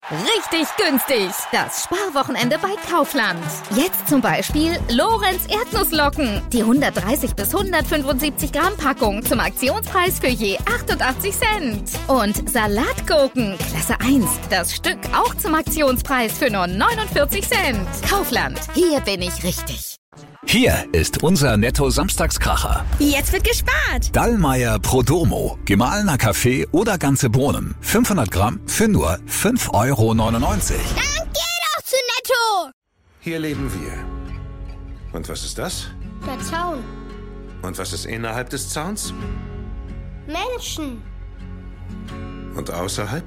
Richtig günstig. Das Sparwochenende bei Kaufland. Jetzt zum Beispiel Lorenz Erdnusslocken. Die 130 bis 175 Gramm Packung zum Aktionspreis für je 88 Cent. Und Salatgurken, Klasse 1. Das Stück auch zum Aktionspreis für nur 49 Cent. Kaufland. Hier bin ich richtig. Hier ist unser Netto-Samstagskracher. Jetzt wird gespart. Dallmayr Prodomo. Gemahlener Kaffee oder ganze Bohnen. 500 Gramm für nur 5,99 €. Dann geh doch zu Netto. Hier leben wir. Und was ist das? Der Zaun. Und was ist innerhalb des Zauns? Menschen. Und außerhalb?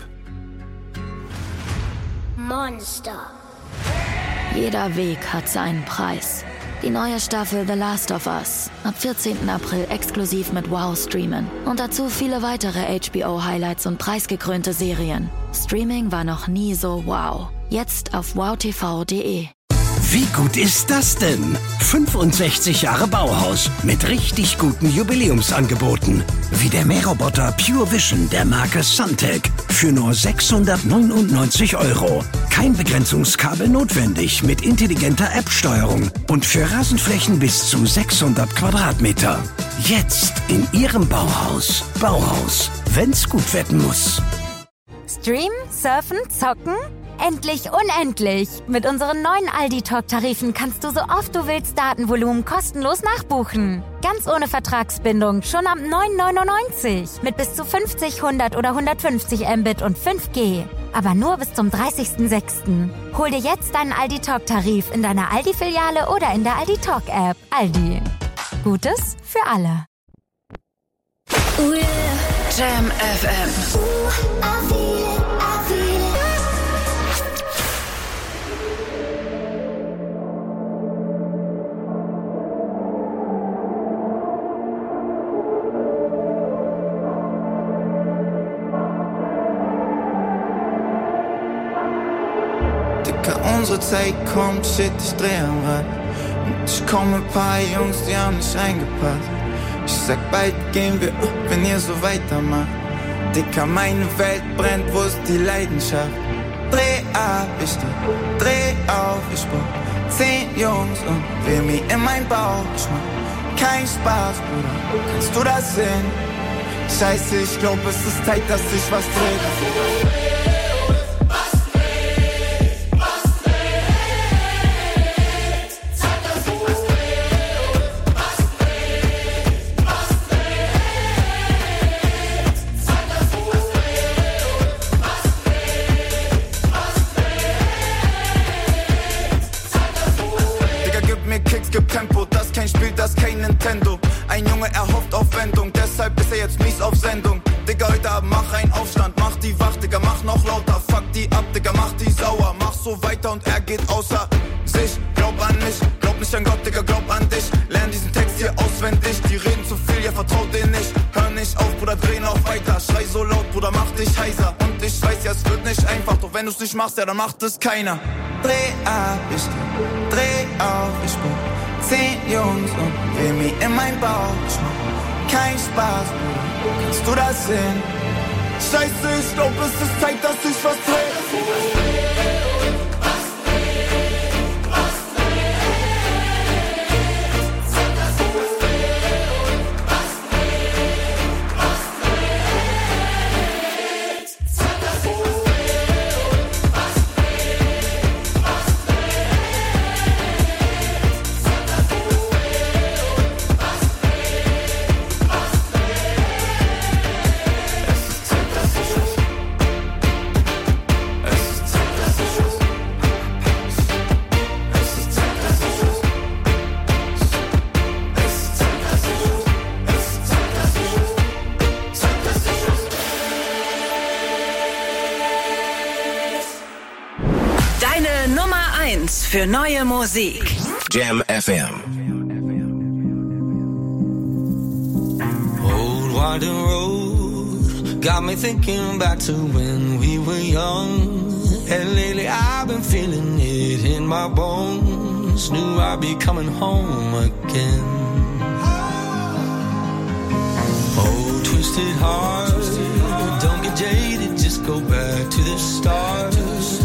Monster. Jeder Weg hat seinen Preis. Die neue Staffel The Last of Us. Ab 14. April exklusiv mit WOW streamen. Und dazu viele weitere HBO-Highlights und preisgekrönte Serien. Streaming war noch nie so wow. Jetzt auf wowtv.de. Wie gut ist das denn? 65 Jahre Bauhaus mit richtig guten Jubiläumsangeboten. Wie der Mähroboter Pure Vision der Marke Suntech für nur 699 €. Kein Begrenzungskabel notwendig mit intelligenter App-Steuerung und für Rasenflächen bis zu 600 Quadratmeter. Jetzt in Ihrem Bauhaus. Bauhaus, wenn's gut werden muss. Streamen, surfen, zocken? Endlich unendlich! Mit unseren neuen Aldi-Talk-Tarifen kannst du so oft du willst Datenvolumen kostenlos nachbuchen. Ganz ohne Vertragsbindung, schon ab 9,99. Mit bis zu 50, 100 oder 150 Mbit und 5G. Aber nur bis zum 30.06. Hol dir jetzt deinen Aldi-Talk-Tarif in deiner Aldi-Filiale oder in der Aldi-Talk-App. Aldi. Gutes für alle. Jam FM. Unsere Zeit kommt, shit, ich dreh am Rad. Und ich komme ein paar Jungs, die haben nicht eingepasst. Ich sag, bald gehen wir, wenn ihr so weitermacht. Dicker, meine Welt brennt, wo ist die Leidenschaft? Dreh ab, ich dreh auf, ich brauch 10 Jungs und will mich in mein Bauch. Ich mach kein Spaß, Bruder, kannst du das sehen? Scheiße, ich glaub, es ist Zeit, dass sich was dreht. Tempo, das kein Spiel, das kein Nintendo. Ein Junge erhofft auf Wendung, deshalb ist er jetzt mies auf Sendung. Digga, heute Abend mach einen Aufstand, mach die wach, Digga, mach noch lauter. Fuck die ab, Digga, mach die sauer. Mach so weiter und er geht außer sich. Glaub an mich, glaub nicht an Gott, Digga, glaub an dich. Lern diesen Text hier auswendig, die reden zu viel, ja, vertraut denen nicht. Hör nicht auf, Bruder, dreh noch weiter. Schrei so laut, Bruder, mach dich heiser. Und ich weiß, ja, es wird nicht einfach, doch wenn du's nicht machst, ja, dann macht es keiner. Dreh ab, ich dreh auf, ich bin 10 Jungs und will mich in mein Bauch. Ich mach kein Spaß, Bruder, kannst du das sehen? Scheiße, ich glaub, es ist Zeit, dass ich was drehe. Für neue Musik. Jam FM. Old winding road got me thinking back to when we were young. And lately I've been feeling it in my bones. Knew I'd be coming home again. Oh, twisted heart, don't get jaded, just go back to the start.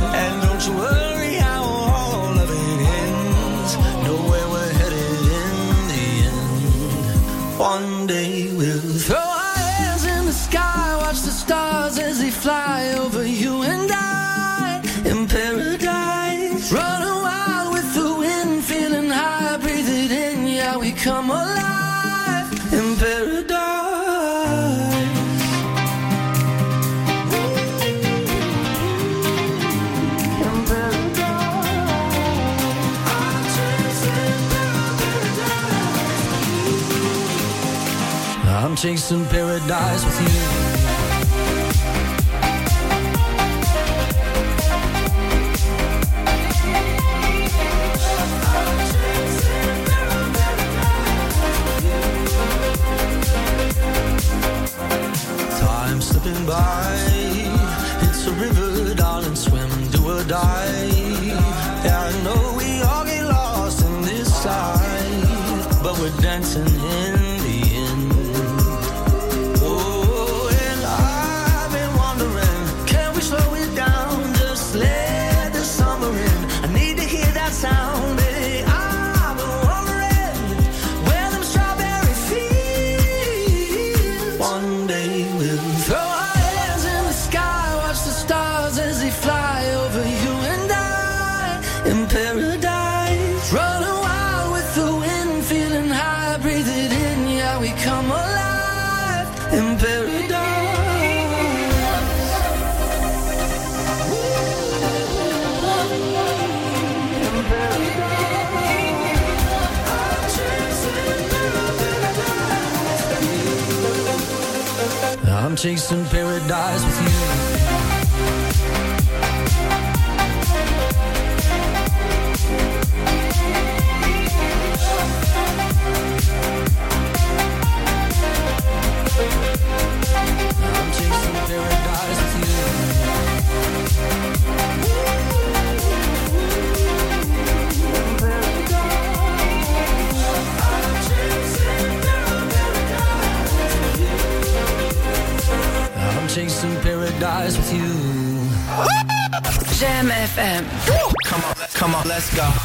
I'm chasing paradise with you. Time slipping by, it's a river, darling, swim, do or die. Yeah, I know we all get lost in this side, but we're dancing in the end. Oh, and I've been wondering, can we slow it down, just let the summer in? I need to hear that sound, baby. I've been wondering where them strawberry fields. One day we'll throw our hands in the sky, watch the stars as they fly over you and I in paradise. Running wild with the wind, feeling high, breathe it in, yeah, we come alive in paradise. I'm chasing paradise with you. I'm chasing paradise with you. I'm chasing paradise with you. Jam FM. Come on, let's go.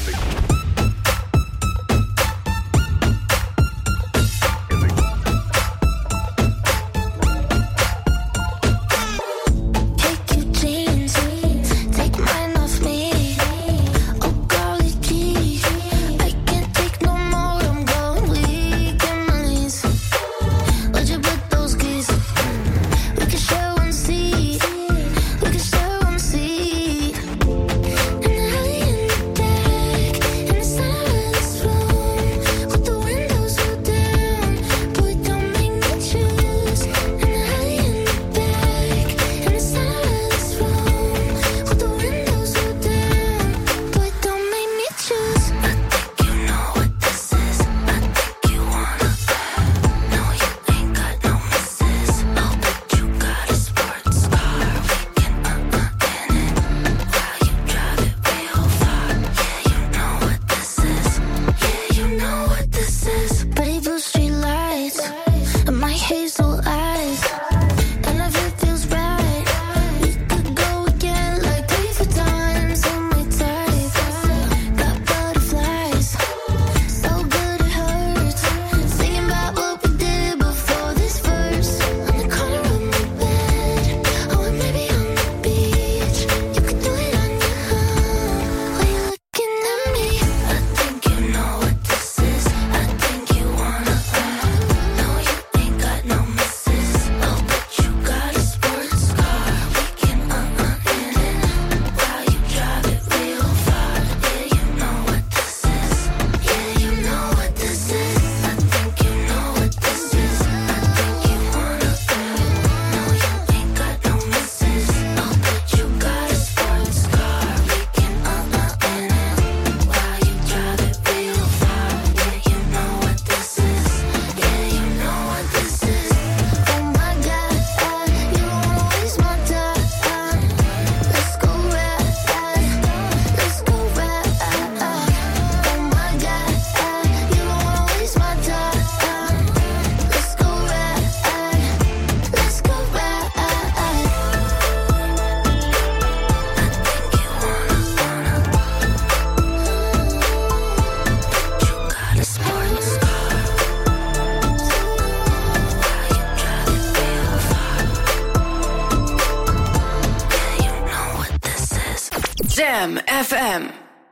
Jam FM.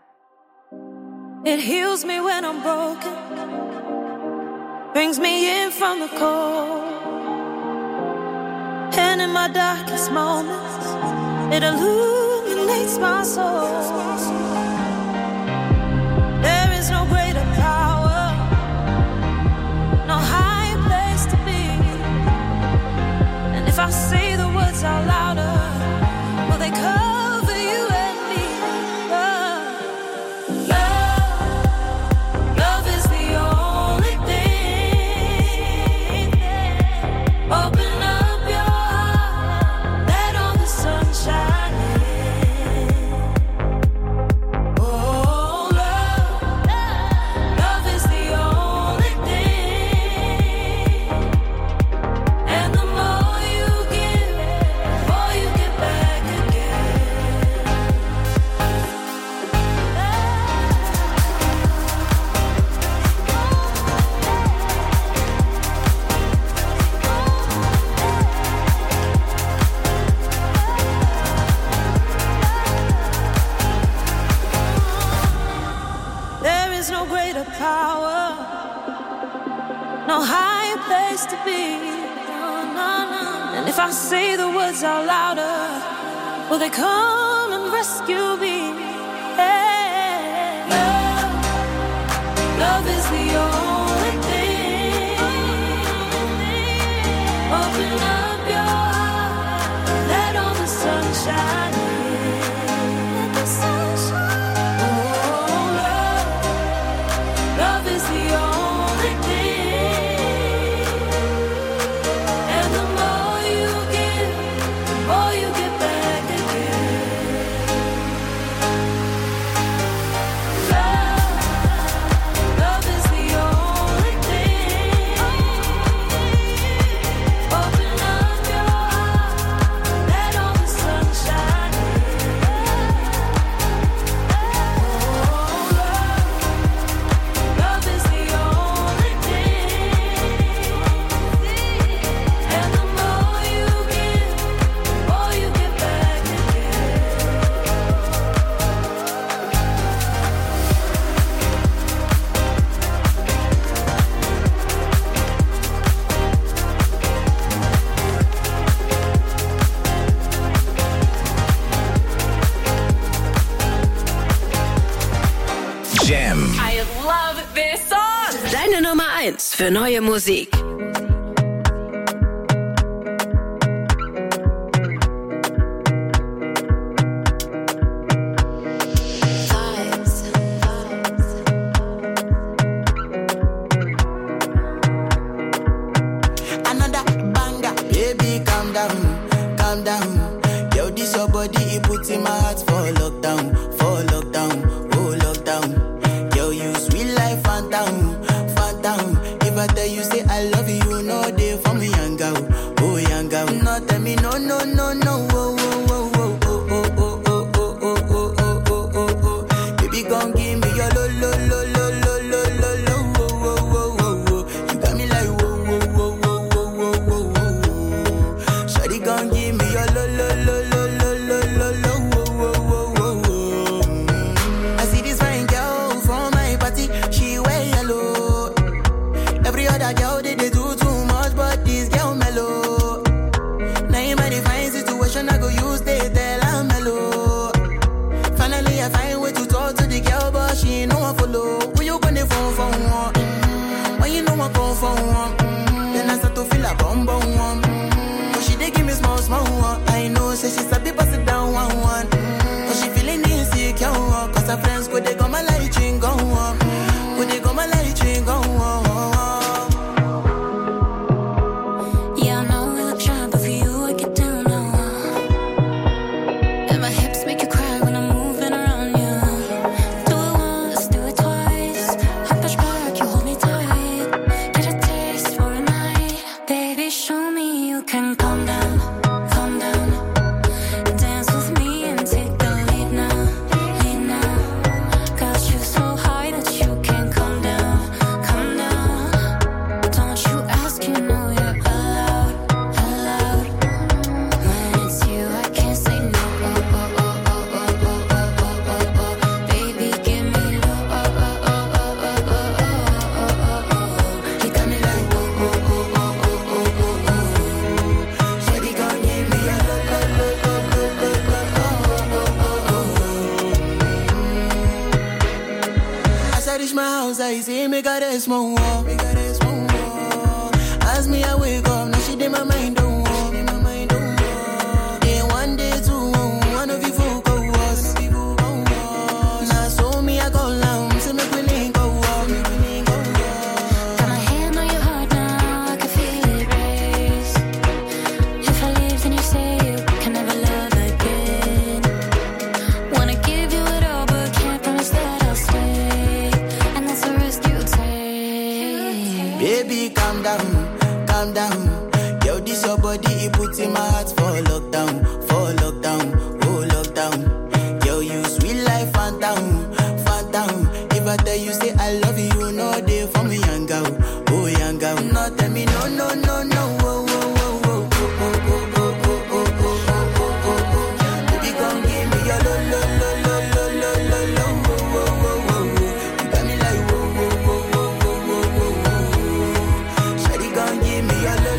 It heals me when I'm broken, brings me in from the cold, and in my darkest moments, it illuminates my soul. There is no greater power, no higher place to be. are louder, will they cover you and me? Love is the only thing. Open up your heart, let all the sun shine in. Oh, love is the only thing. And the more you give, the more you get back again. There is no greater power, no higher place to be. And if I say the words out louder, will they come and rescue me? Hey. Love is the only thing. Open up your heart, let all the sun shine in. Let the sun shine. Oh, love is the only thing. And the more you give, the more you get back again. Love is the only thing. Open up your heart, let all the sun shine in. Love is the only thing. And the more you give, the more you get back again. Jam. I love this song. Deine Nummer 1 für neue Musik. Another banger, baby, calm down, calm down. Yo, this your body, it puts in my heart for lockdown, oh lockdown. Yo, you sweet life, phantom, phantom. If I tell you say I love you, you know they for me, young girl, oh young girl. No, tell me no, no, no, no, oh, oh, oh, oh, oh, oh, oh, oh, oh, oh, oh, oh, oh, oh, oh. Baby, come give me your lo, lo, lo, lo, lo, lo, lo, lo, oh, oh, oh, oh, oh. You got me like whoa, whoa, whoa, whoa, whoa, whoa, whoa, whoa. Shawty, come give me your lo, lo, lo, lo, lo, lo, lo, lo, oh, oh, oh, oh, oh. I see this fine girl from my party, she wear yellow. Every other girl they do too much, but this girl mellow. Now in my fine situation, I go use they tell I'm mellow. Finally, I find way to talk to the girl, but she ain't no one follow. Who you gonna phone for one? When you know I come for one, then I start to feel a bum bum one. But she dey give me small small one. I know, say she's a bit pass it down one one. But she feeling insecure, cause her friends go they go my light ring go on. Go they go my light ring go on. Yeah, I know we look shy, but for you I get down low. And my hips make you cry when I'm moving around you. Do it once, do it twice. I push back, you hold me tight. Get a taste for a night. Baby, show me you can calm down, calm down. Dance with me and take the lead now, lead now. Got you so high that you can't come down, come down. Don't you ask, you know you're allowed, allowed. When it's you, I can't say no. Oh, oh, oh, oh, oh, oh, oh, oh, oh, oh. Baby, give me low. Oh, oh, oh, oh, oh, oh, oh, oh, oh, oh. You got me like oh, oh, oh, oh, oh, oh, oh, oh. Shawty gon' give me a lo, lo, lo, lo, lo, lo, lo, oh, oh, oh, oh. As I reach my house, I see me got a small wall. As me I wake up, now she did my mind don't walk. calm down. Yo, this your body, it puts in my heart for lockdown, oh lockdown. Yo, you sweet life, phantom. If I tell you say I love you, you know they for me, young girl, oh young girl. No, tell me no, oh, oh, oh, oh, oh, oh, oh, oh, oh, oh. Baby, come give me your lo. You got me like whoa. Shawty, come give me your lo.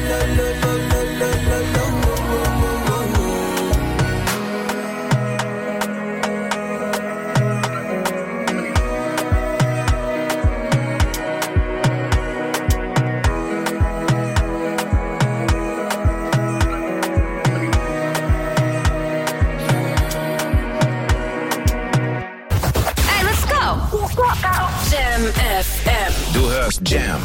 Jam FM. Du hörst Jam.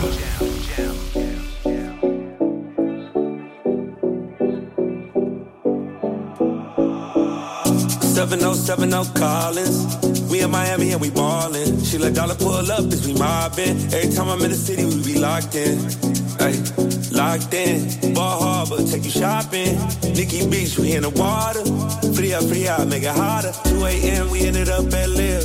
7070 Collins. We in Miami and we ballin'. She let dollar pull up as we mobbin'. Every time I'm in the city, we be locked in. Ay, locked in. Ball Harbor, take you shopping. Nikki Beach, we in the water. Fria, make it hotter. 2 a.m. we ended up at Live.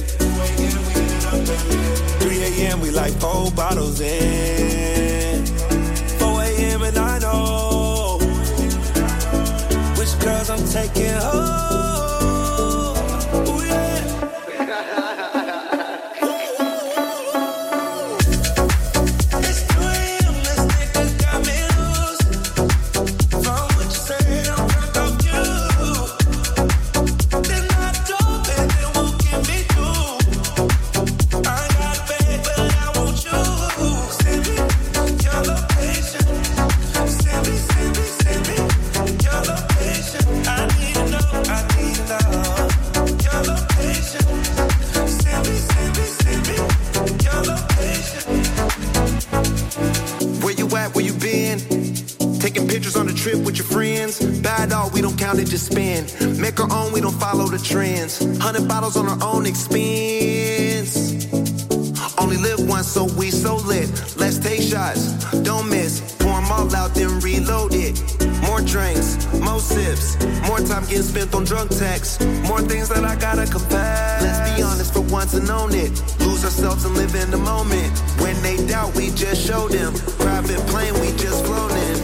3 a.m. we like 4 bottles in. 4 a.m. and I know which girls I'm taking home. Ooh, yeah. It's 2 a.m. This nigga got me loose. From what you said, I'm drunk off you. Then I drove and it won't get me through. I got bad, but I want you. Send me your location. Send me your location. I need to know your location. Send me your location. Where you at? Where you been? Taking pictures on the trip with your friends. Bad dog, we don't count it, just spend. Make our own, we don't follow the trends. 100 bottles on our own expense. Only live once, so we so lit. Let's take shots, don't miss. Pour them all out, then reload it. More drinks, more sips. More time getting spent on drunk texts. More things that I gotta confess. Let's be honest for once and own it. Lose ourselves and live in the moment. When they doubt, we just show them. Private plane, we just flown in.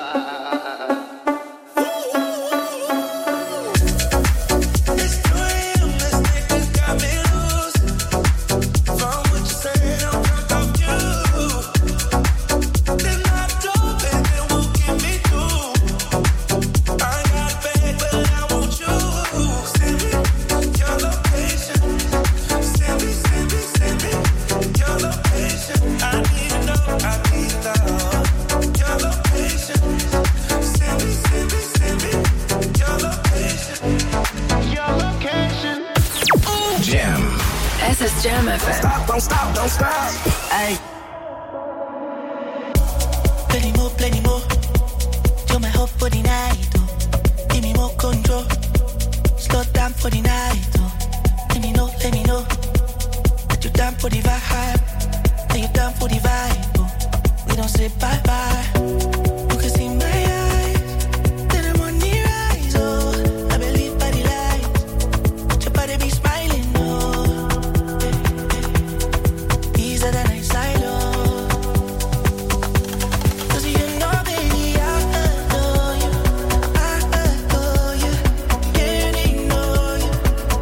Jam FM. Don't stop. Ay. Plenty more. You're my hope for the night, oh. Give me more control. Slow down for the night, oh. Let me know. That you down for the vibe. That you down for the vibe, oh. We don't say bye-bye. You can see my eyes. Then I'm on the rise, oh. I believe by the light. Your body be smiling, oh. Easier than I silo. Cause you know, baby, I adore you. Can't ignore you.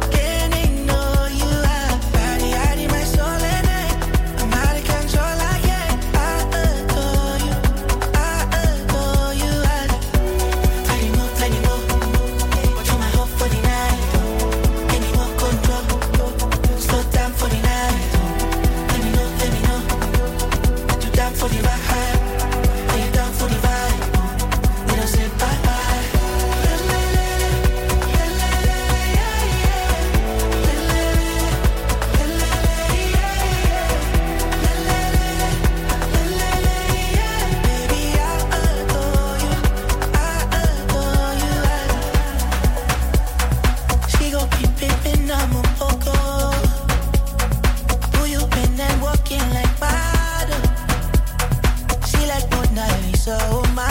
Body, my soul and I'm out of control, I can't. I adore you. Plenty more. You're my hope for the night. Give me more control. Slow down for the night. Let me know. You down for the vibe. Are you down for the vibe? We don't say bye-bye. Baby, I adore you. She gon' keep pimpin', I'm a poco. Who you been and walking like water? She like Mona Lisa, oh my.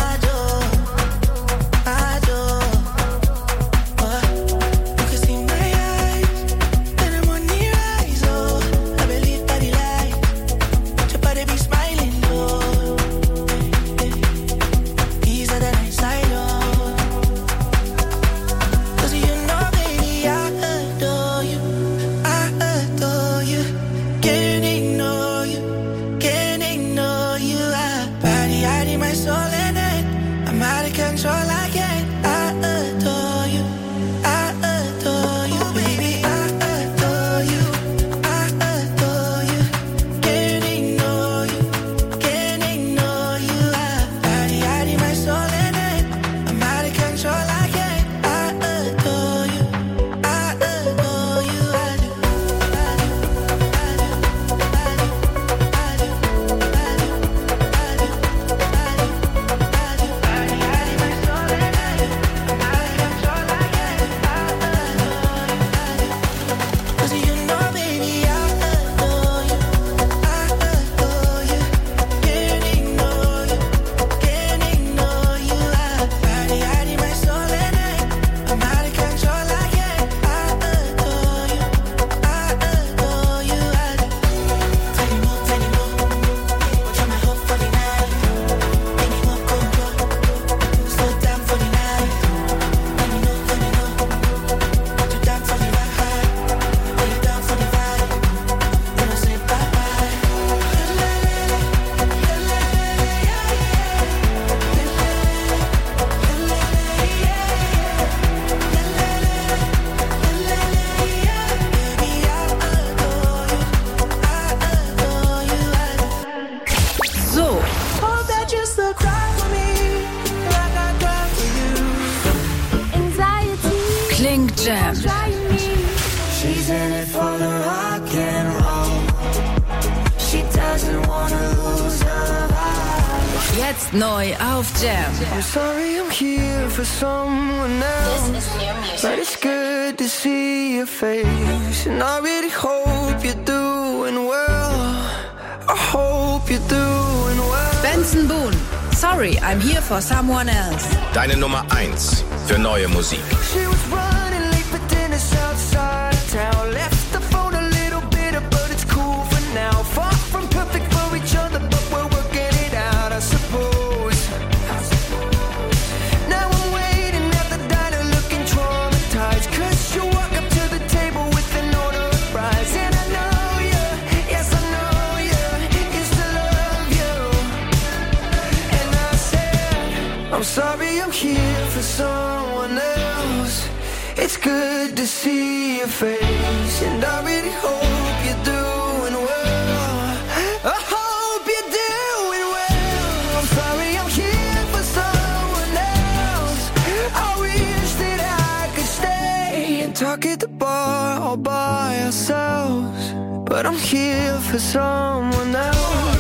She's in it for the rock and roll. She doesn't wanna lose her vibe. Jetzt neu auf Jam. I'm sorry I'm here for someone else. This is new music. But it's good to see your face. And I really hope you're doing well. I hope you're doing well. Benson Boone. Sorry, I'm here for someone else. Deine Nummer 1 für neue Musik. She was running late for dinner outside town. Left the phone a little bitter, but it's cool for now. Far from perfect for each other, but we're working it out, I suppose. Now I'm waiting at the diner looking traumatized. Cause you walk up to the table with an order of fries. And I know you, yes I know you, used to love you. And I said, I'm sorry I'm here for someone else. It's good to see your face, and I really hope you're doing well. I hope you're doing well. I'm sorry I'm here for someone else. I wish that I could stay and talk at the bar all by ourselves, but I'm here for someone else.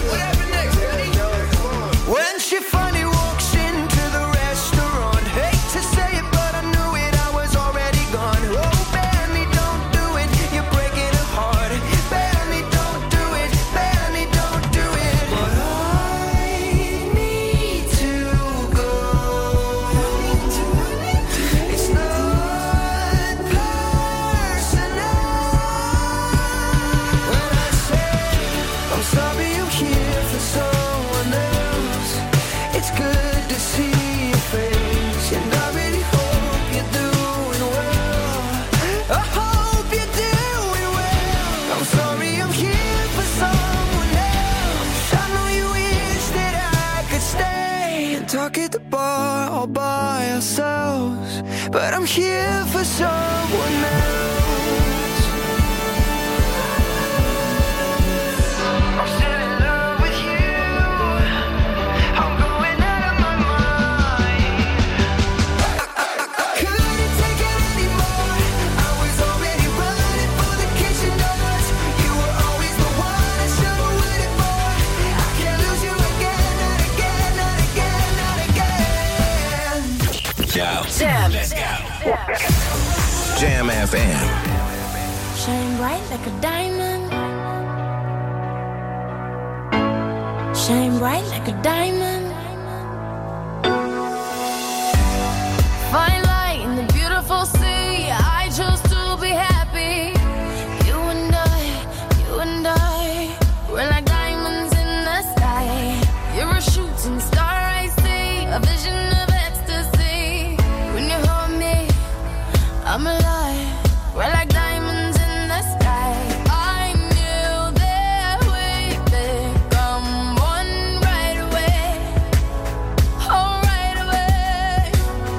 When she finally walks into the restaurant, hate to say it, but I knew it, I was already gone. Oh, Benny, don't do it, you're breaking her heart. Benny, don't do it, Benny, don't do it. But I need to go. It's not personal. When I say I'm sorry I'm here for someone else, it's good to see your face, and I really hope you're doing well. I hope you're doing well. I'm sorry I'm here for someone else. I know you wish that I could stay and talk at the bar all by ourselves, but I'm here for someone else. I'm still in love with you. I'm going out of my mind. I couldn't take it anymore. I was already running for the kitchen doors. You were always the one I should have waited for. I can't lose you again, not again, not again, not again. Jam. Let's go. Jam FM. Shine bright like a diamond. Shine bright like a diamond. Fine light in the beautiful sea. I chose to be happy. You and I, we're like diamonds in the sky. You're a shooting star I see, a vision of ecstasy. When you hold me, I'm alive. We're like diamonds in the sky. I knew that we'd become one right away. Oh, right away.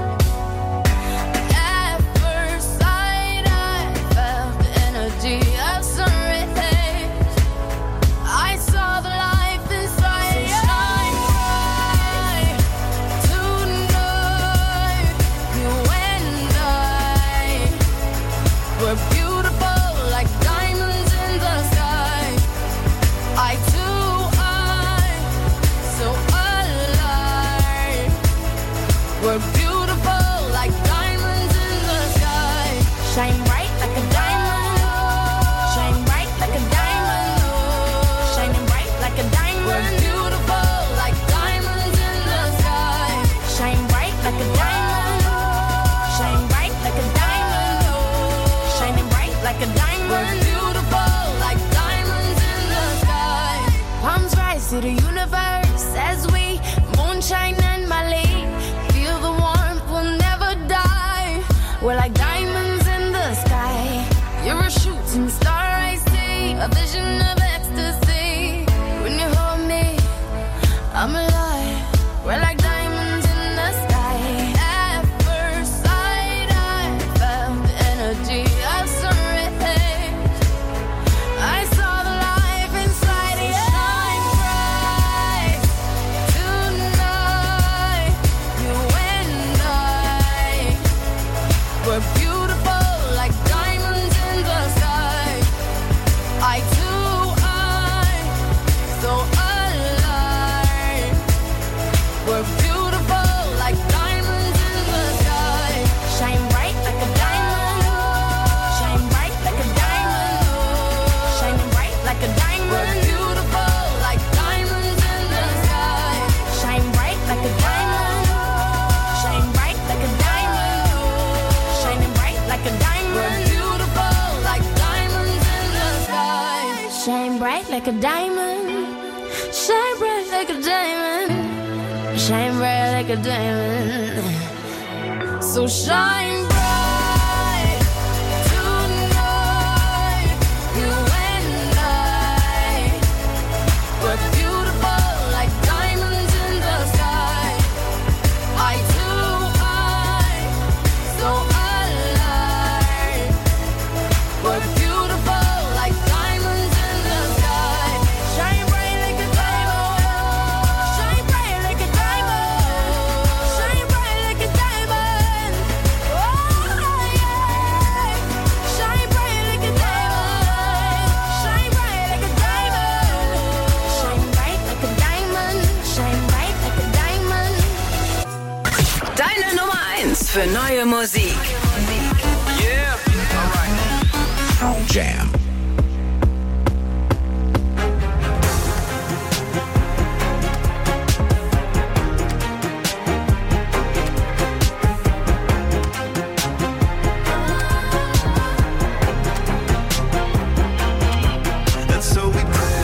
At first sight, I felt the energy of sun rays. I saw the life inside. So shine bright tonight. You and I, we're beautiful like diamonds in the sky. I too, so alive. We're beautiful like diamonds in the sky. Shine bright like a diamond. Shine bright like a diamond. Shining bright like a diamond. We're beautiful like diamonds in the sky. Shine bright like a diamond. Shine bright like a diamond. Shining bright like a diamond. We're beautiful like diamonds in the sky. Palms rise to the universe as we moonshine and Mali. Feel the warmth, we'll never die. We're like diamonds in the sky. You're a shooting star I see, a vision of ecstasy. When you hold me, I'm alive. We're like diamonds in the sky. At first sight, I felt the energy of sun rays. I saw the life inside you. Shine bright tonight. You and I, we're beautiful like diamonds in the sky. bright like a diamond. Shine bright like a diamond. Shine bright like a diamond. So shine bright tonight. You and I. We're beautiful like diamonds in the sky. Eye to eye, so alive. We're beautiful like diamonds in the sky. Shine bright like a diamond. Shine bright like a diamond. Shine bright like a diamond. Oh yeah. Shine bright like a diamond. Shine bright like a diamond. Shine bright like a diamond. Shine bright like a diamond. Deine Nummer 1 für neue Musik. Yeah. Jam. And so we pray.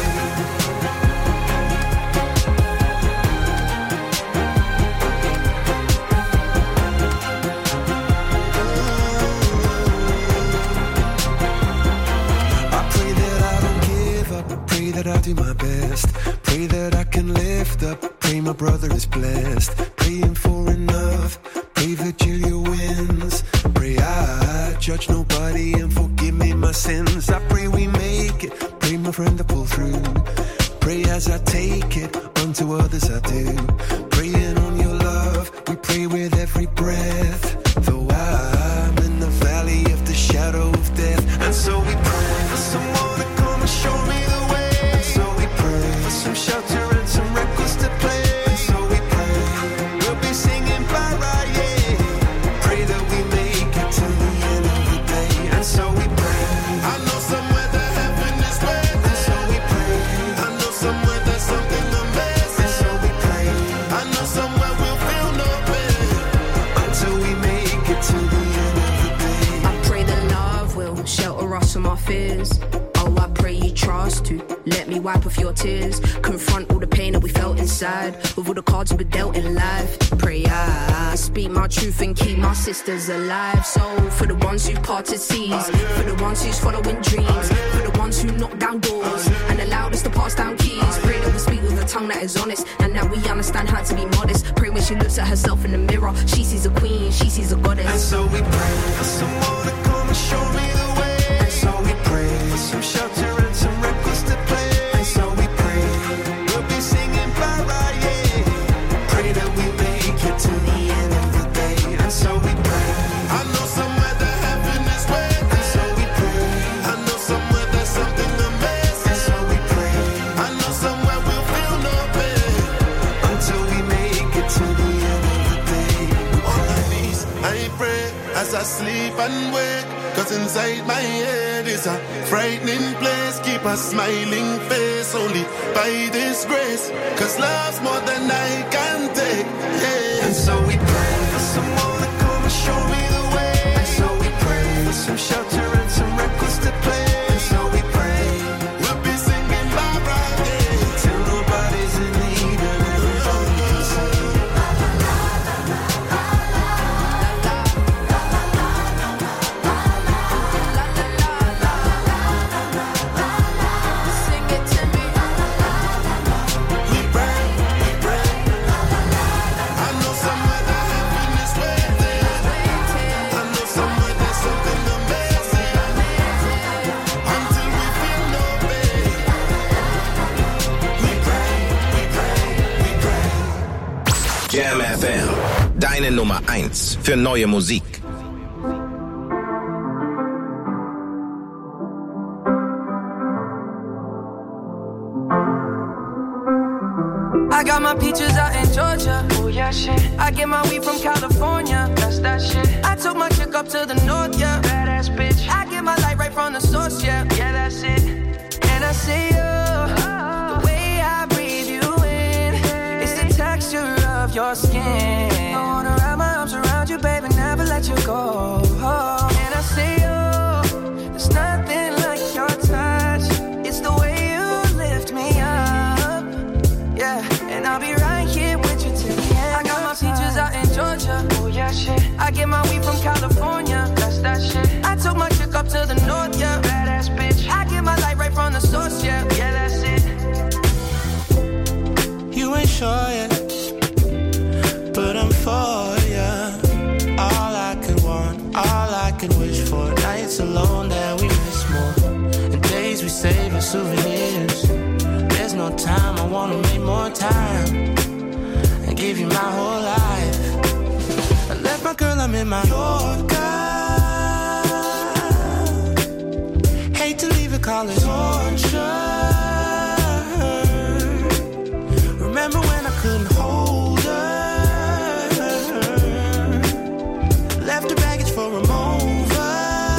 Pray that I'll do my best. Pray that I can lift up. Pray my brother is blessed. Praying for enough. Pray Virgilia wins. Pray I judge nobody and forgive me my sins. I pray we make it. Pray my friend to pull through. Pray as I take it. Unto others I do. Praying on your love. We pray with every breath. Though I'm in the valley of the shadow of death. And so we pray for someone to come and show me the way. And so we pray for some shelter and some records to play. And so we pray we'll be singing bye-bye, yeah. Pray that we make it to the end of the day. And so we pray. I know somewhere that heaven is waiting. And so we pray. I know somewhere there's something amazing. And so we pray. I know somewhere we'll feel no pain until we make it to the end of the day. I pray that love will shelter us from our fears. Oh, I pray you trust to let me wipe off your tears. Confront all the pain that we felt inside with all the cards we've been dealt in life. Pray I speak my truth and keep my sisters alive. So for the ones who parted seas, for the ones who's following dreams, for the ones who knock down doors and allowed us to pass down keys. Pray that we speak with a tongue that is honest and that we understand how to be modest. Pray when she looks at herself in the mirror, she sees a queen, she sees a goddess. And so we pray for someone to come and show me the way. And so we pray for some shelter and some records to play. And so we pray we'll be singing bye-bye, yeah. Pray that we make it to the end of the day. And so we pray. I know somewhere that heaven is waiting. And so we pray. I know somewhere there's something amazing. And so we pray. I know somewhere we'll feel no pain until we make it to the end of the day. On my knees, I pray as I sleep and wake. Cause inside my head is a frightening place. Keep a smiling face only by this grace. Cause love's more than I can take, yeah. And so we pray for someone to come and show me the way. And so we pray for some shelter and some records to play. And so we pray we'll be singing bye-bye, yeah. Till nobody's in need and everybody can sing. Jam FM, deine Nummer 1 für neue Musik. I got my peaches out in Georgia. Oh yeah, shit. I get my weed from California. That's that shit. I took my chick up to the north, yeah. Badass bitch. I get my light right from the source, yeah. Yeah, that's it. And I see you. The way I breathe you in. It's the texture of your skin. I wanna wrap my arms around you, baby, never let you go. And I see you. There's nothing like your touch. It's the way you souvenirs. There's no time, I wanna make more time and give you my whole life. I left my girl, I'm in my Yorker. Hate to leave it, call it torture. Remember when I couldn't hold her? Left her baggage for a mover.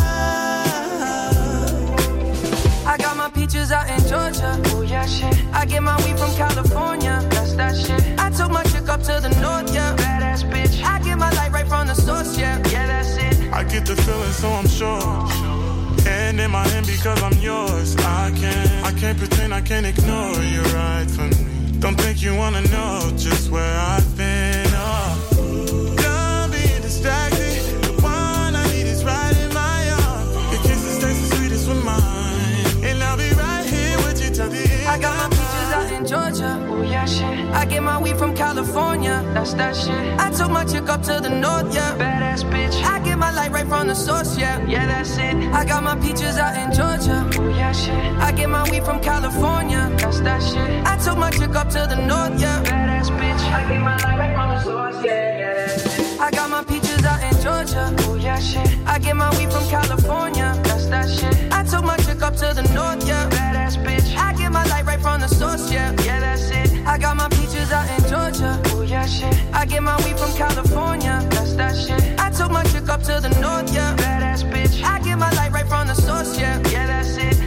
I got my peaches out in Georgia. Oh yeah, shit. I get my weed from California. That's that shit. I took my chick up to the north, yeah. Badass bitch. I get my light right from the source, yeah. Yeah, that's it. I get the feeling, so I'm sure. And in my hand because I'm yours. I can't pretend, I can't ignore you right from me. Don't think you wanna know just where I've been. Done being distracted. The one I need is right in my arms. Your kisses taste the sweetest with mine. And I'll be right here with you till the end. I got my peaches out in Georgia. Oh yeah, shit. I get my weed from California. That's that shit. I took my chick up to the north, yeah. Badass bitch. I get my light right from the source, yeah. Yeah, that's it. I got my peaches out in Georgia. Oh yeah, shit. I get my weed from California. That's that shit. I took my chick up to the north, yeah. Badass bitch. I get my light right from the source, yeah. Yeah, that's it. I got my peaches out in Georgia. Oh yeah, shit. I get my weed from California. That's that shit. I took my chick up to the north, yeah. Badass bitch. I get my light right from the source, yeah. Yeah, that's it. I got my peaches out in Georgia. Oh yeah, shit. I get my weed from California. That's that shit. I took my chick up to the north, yeah. Badass bitch. I get my light right from the source, yeah. Yeah, that's it.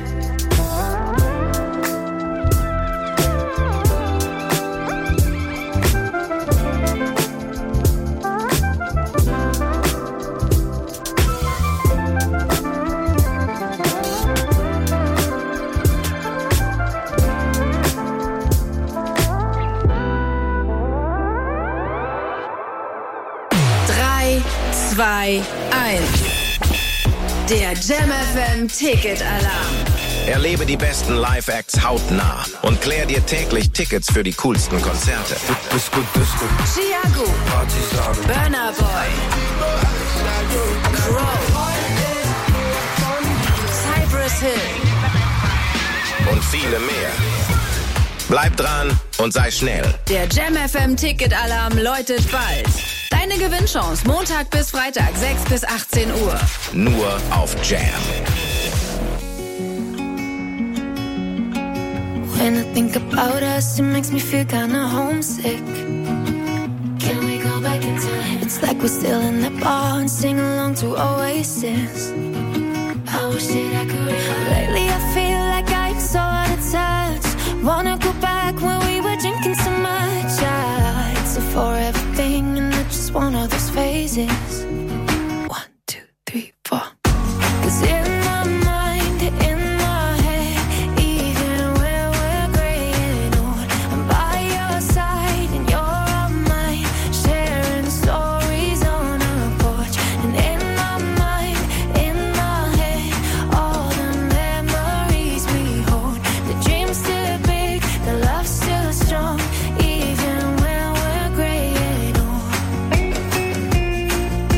Der Jam FM Ticket Alarm. Erlebe die besten Live-Acts hautnah und klär dir täglich Tickets für die coolsten Konzerte. Chiago, Burna Boy, Crow, Cypress Hill und viele mehr. Bleib dran und sei schnell. Der Jam FM Ticket Alarm läutet bald. Deine Gewinnchance Montag bis Freitag 6 bis 18 Uhr. Nur auf Jam. When I think about us, it makes me feel kinda homesick. Can we go back in time? It's like we're still in that bar and sing along to Oasis. I wish that I could. Lately I feel like I'm so out of touch. Wanna go back when we were drinking so much. It's a forever thing and it's just one of those phases. 1, 2, 3, 4. 'Cause in my mind, in my head, even when we're gray and old, I'm by your side and you're on mine, sharing stories on our porch. And in my mind, in my head, all the memories we hold. The dream's still big, the love's still strong, even when we're gray and old.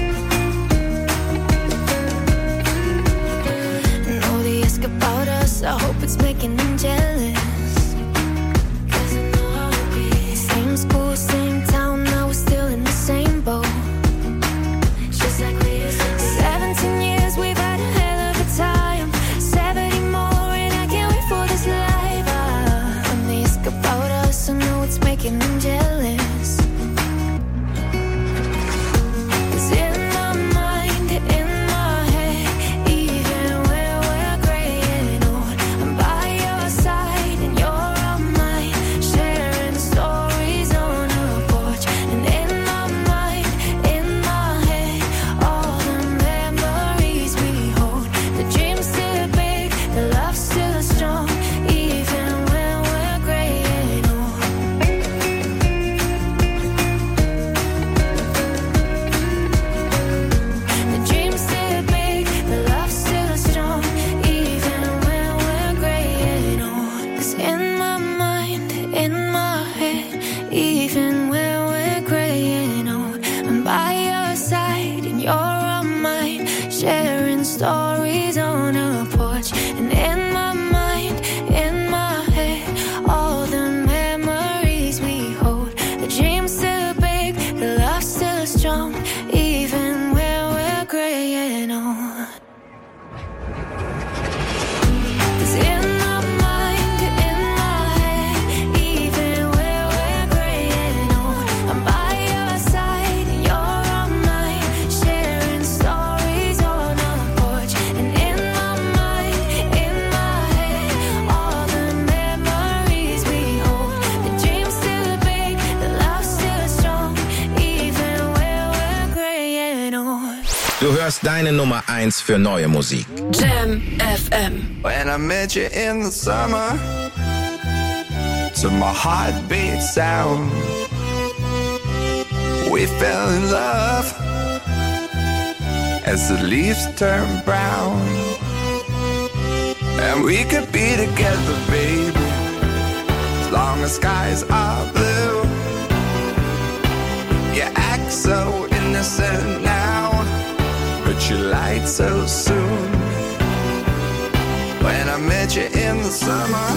hörst deine Nummer 1 für neue Musik. Jam FM. When I met you in the summer, to my heartbeat sound, we fell in love as the leaves turn brown. And we could be together, baby, as long as skies are blue. You act so innocent now, but you lied so soon. When I met you in the summer,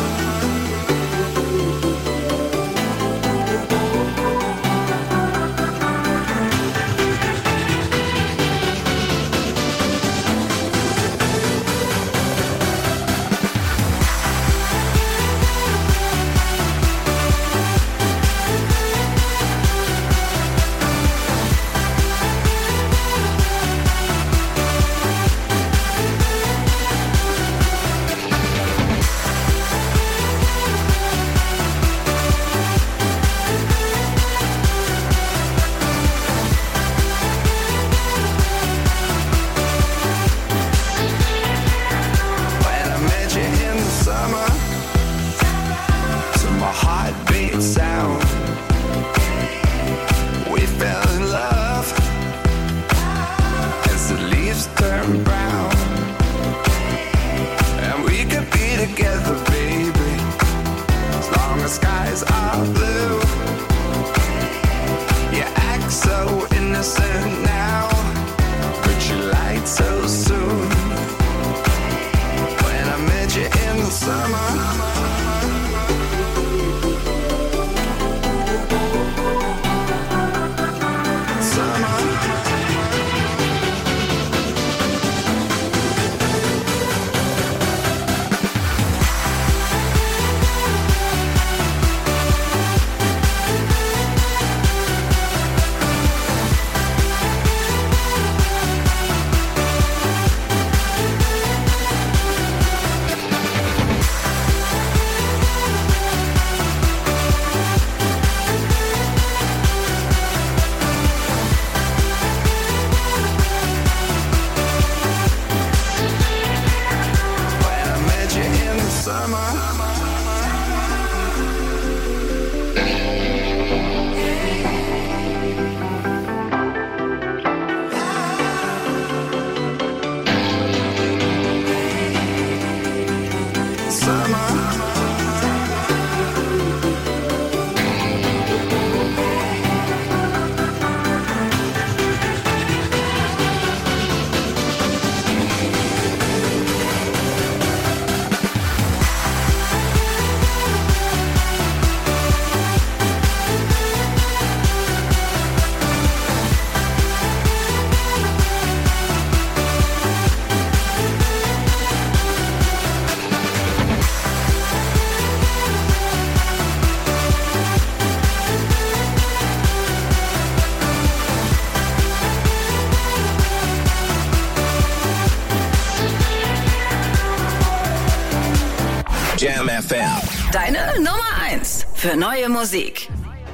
Jam FM. Deine Nummer 1 für neue Musik.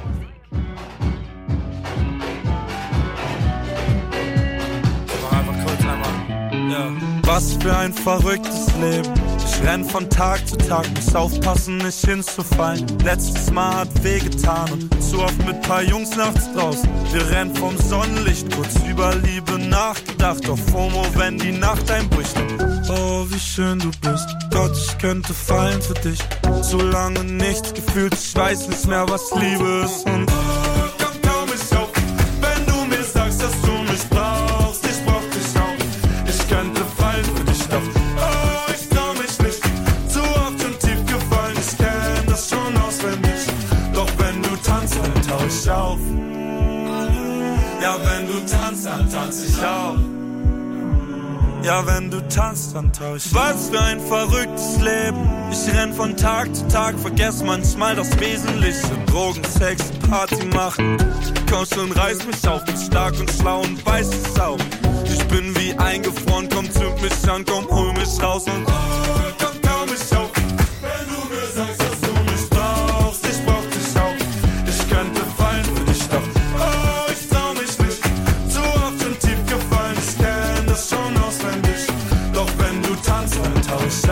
Was für ein verrücktes Leben. Ich renn von Tag zu Tag, muss aufpassen, nicht hinzufallen. Letztes Mal hat wehgetan und zu oft mit paar Jungs nachts draußen. Wir rennen vom Sonnenlicht, kurz über Liebe nachgedacht. Auf FOMO, wenn die Nacht einbricht. Oh, wie schön du bist. Gott, ich könnte fallen für dich. So lange nichts gefühlt, ich weiß nicht mehr, was Liebe ist. Und komm, trau mich auf, wenn du mir sagst, dass du mich brauchst. Ich brauch dich auch. Ich könnte fallen für dich, doch oh, ich trau mich nicht. Zu oft und tief gefallen, ich kenn das schon auswendig. Doch wenn du tanzt, dann tau ich auf. Ja, wenn du tanzt, dann tanz ich auch. Ja, wenn du tanzt, dann tau ich. Was für ein verrücktes Leben. Ich renn von Tag zu Tag, vergess manchmal das Wesentliche. Drogen, Sex, Party machen. Komm schon, reiß mich auf, bin stark und schlau und weiß es auch. Ich bin wie eingefroren, komm, zünd mich an, komm, hol mich raus und komm, trau mich auf. Wenn du mir sagst, dass du mich brauchst, ich brauch dich auch. Ich könnte fallen für dich, doch oh, ich trau mich nicht. Zu oft und tief gefallen, ich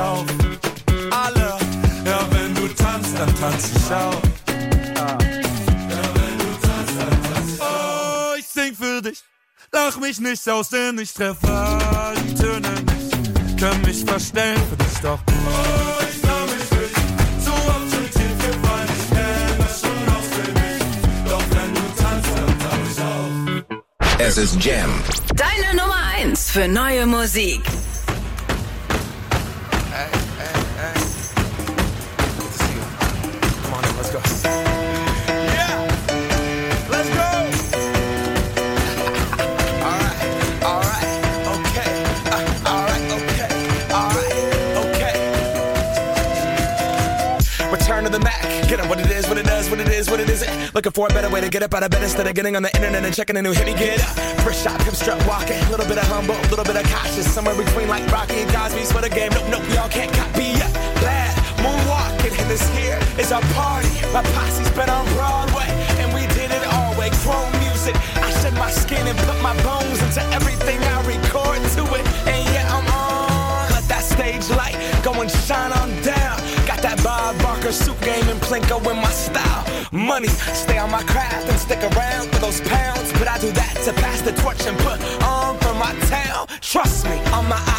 auf. Alle, ja, wenn du tanzt, dann tanz ich auch. Ja, wenn du tanzt, dann tanz ich auch. Oh, ich sing für dich, lach mich nicht aus, denn ich treffe die Töne nicht. Kann mich verstellen für dich doch. Oh, ich trau mich nicht, so oft schon tief gefallen, ich kenn das schon auswendig. Doch wenn du tanzt, dann tanz ich auch. Es ist Jam. Deine Nummer 1 für neue Musik. Get up, what it is, what it does, what it is, what it isn't. Looking for a better way to get up out of bed instead of getting on the internet and checking a new hit. Me get up, first shot, come strut walking. A little bit of humble, a little bit of cautious. Somewhere between like Rocky and Cosby's for the game. Nope, y'all can't copy yet. Glad moonwalking, and this here is our party. My posse's been on Broadway, and we did it all way. Chrome music, I shed my skin and put my bones into everything I record to it. And yeah, I'm on. Let that stage light go and shine on down. Got that Bob Barker suit game and Plinko in my style. Money, stay on my craft and stick around for those pounds. But I do that to pass the torch and put on for my town. Trust me, I'm my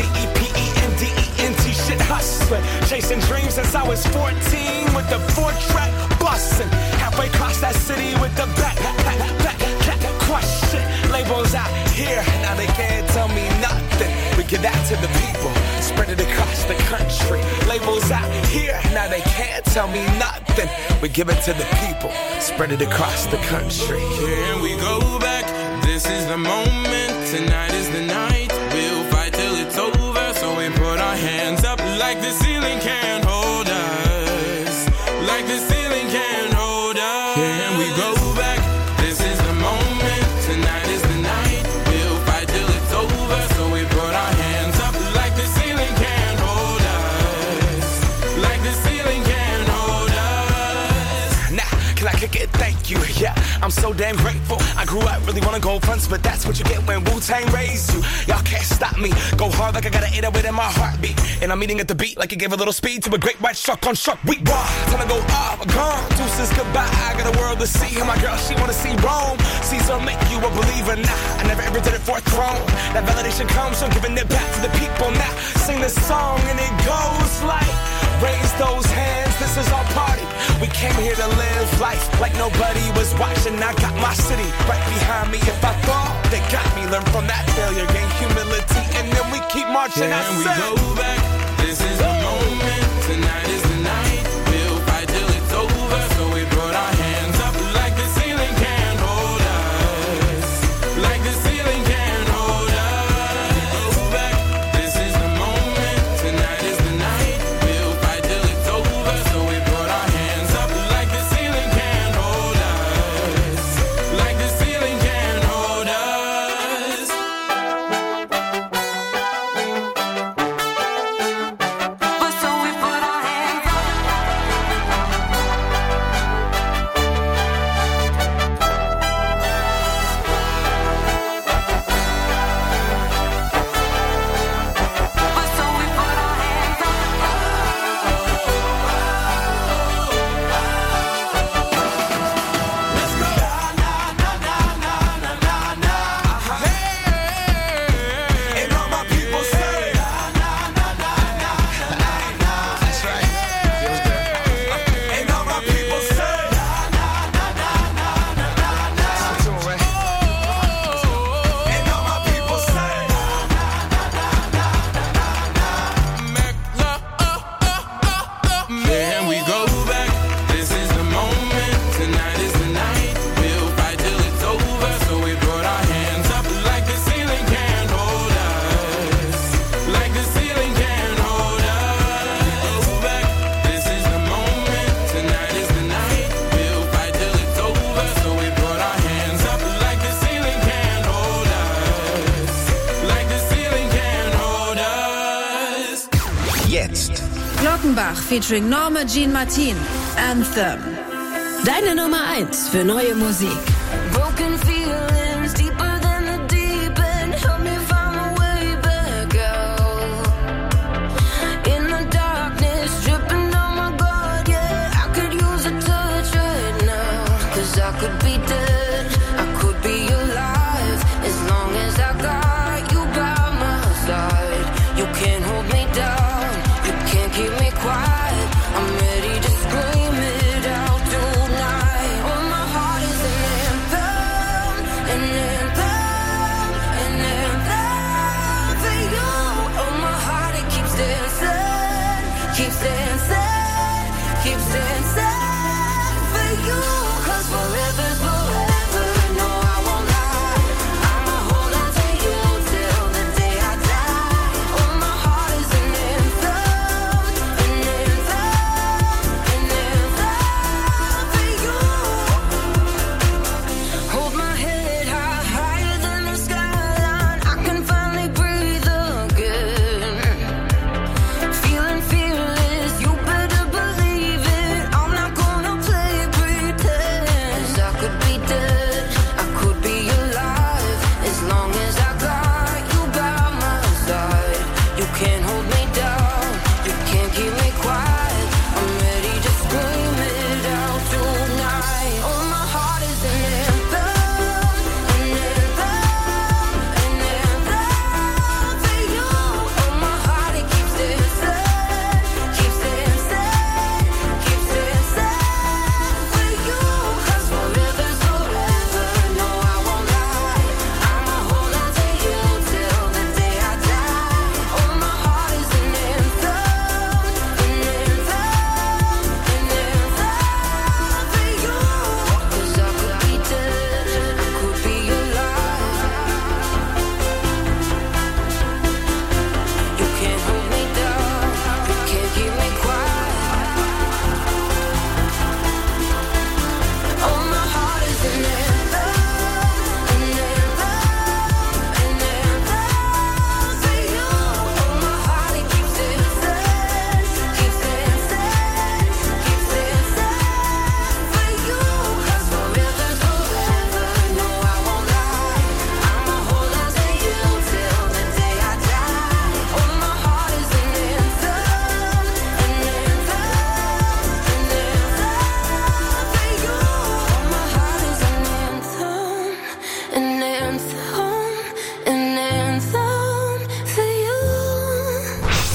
INDEPENDENT shit hustling. Chasing dreams since I was 14 with the 4-track bustin'. Halfway across that city with the back crush shit. Labels out here, now they can't tell me nothing. We give that to the people, spread it across the country. Labels out here, now they can't tell me nothing. We give it to the people, spread it across the country. Here we go back, this is the moment, tonight is the night. We'll fight till it's over, so we put our hands up like the ceiling can't hold us. Like the ceiling can't hold us. Here we go back, this is the moment, tonight is the night. We'll fight till it's over, so we put our hands up like the ceiling can't hold us. Like the ceiling can't hold us. Nah, can I kick it? Thank you, yeah, I'm so damn grateful. I grew up really wanna go fronts, but that's what you get when Wu-Tang raised you. Y'all can't stop me, go hard like I got an 808 in my heartbeat. And I'm eating at the beat like it gave a little speed to a great white shark on shark week. Raw, time to go off, gone, deuces goodbye. I got a world to see, and my girl, she wanna see Rome. Caesar make you a believer, nah, I never ever did it for a throne. That validation comes from giving it back to the people. Now, sing this song and it goes like, raise those hands, this is our party. We came here to live life like nobody was watching. I got my city right behind me. If I fall, they got me. Learn from that failure, gain humility, and then we keep marching. Can we go back? This is the moment. Tonight is the night. We'll fight till it's over. So we put our hands up like the ceiling can't hold us. Like the ceiling can't hold us. Go back. This is the moment. Tonight is the night. We'll fight till it's over. So we put our hands up like the ceiling can't hold us. Like the ceiling can't hold us. But so we put our hands up. But so we put our hands up. Let's go. And all my people say, that's right. And all my people say, that's the tune, right? And all my people say, Can we go back? This is the moment. Tonight is the night. We'll fight till it's over. So we put our hands up like the ceiling can't hold us. Like the ceiling can't hold us. Go back. This is the moment. Tonight is the night. We'll fight till it's over. So we put our hands up like the ceiling can't hold us. Like the ceiling can't hold us. Jetzt. Glockenbach featuring Norma Jean Martin. Anthem. Deine Nummer 1 für neue Musik. Broken feelings deeper than the deep end. Help me find my way back out. In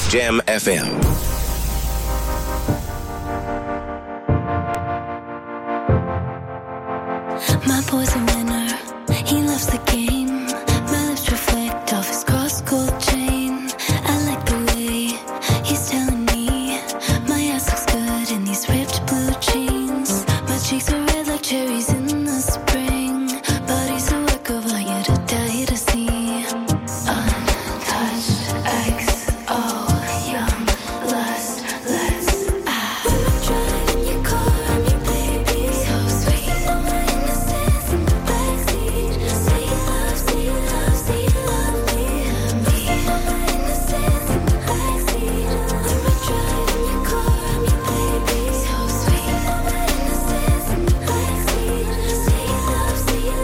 Jam FM. My boy's a winner, he loves the game. My lips reflect off his cross-gold chain. I like the way he's telling me my ass looks good in these ripped blue jeans. My cheeks are red like cherries in the spring. Body's a work of art, you're to die to see. Untouched, XO, young, lust, let's driving your car, I'm your baby. So sweet, all my innocence in the backseat. Say you love me. Me, all my innocence in the backseat. When we're driving your car, I'm your baby. So sweet, all my innocence in the backseat. Say you love me. Me,